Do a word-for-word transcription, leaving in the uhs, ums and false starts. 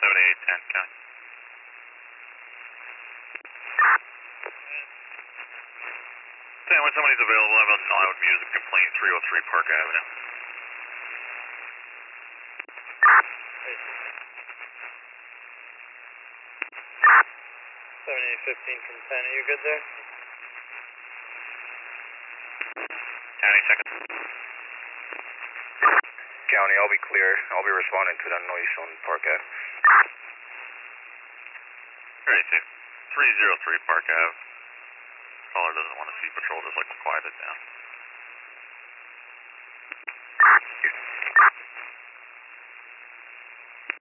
seven eight ten, County. Sam, when somebody's available, I have a loud music complaint, three oh three Park Avenue. seventy-eight fifteen from ten, are you good there? County, second. County, I'll be clear. I'll be responding to that noise on Park Ave. Great, Steve. three oh three Park Ave. Caller doesn't want to see patrol, just like to quiet it down.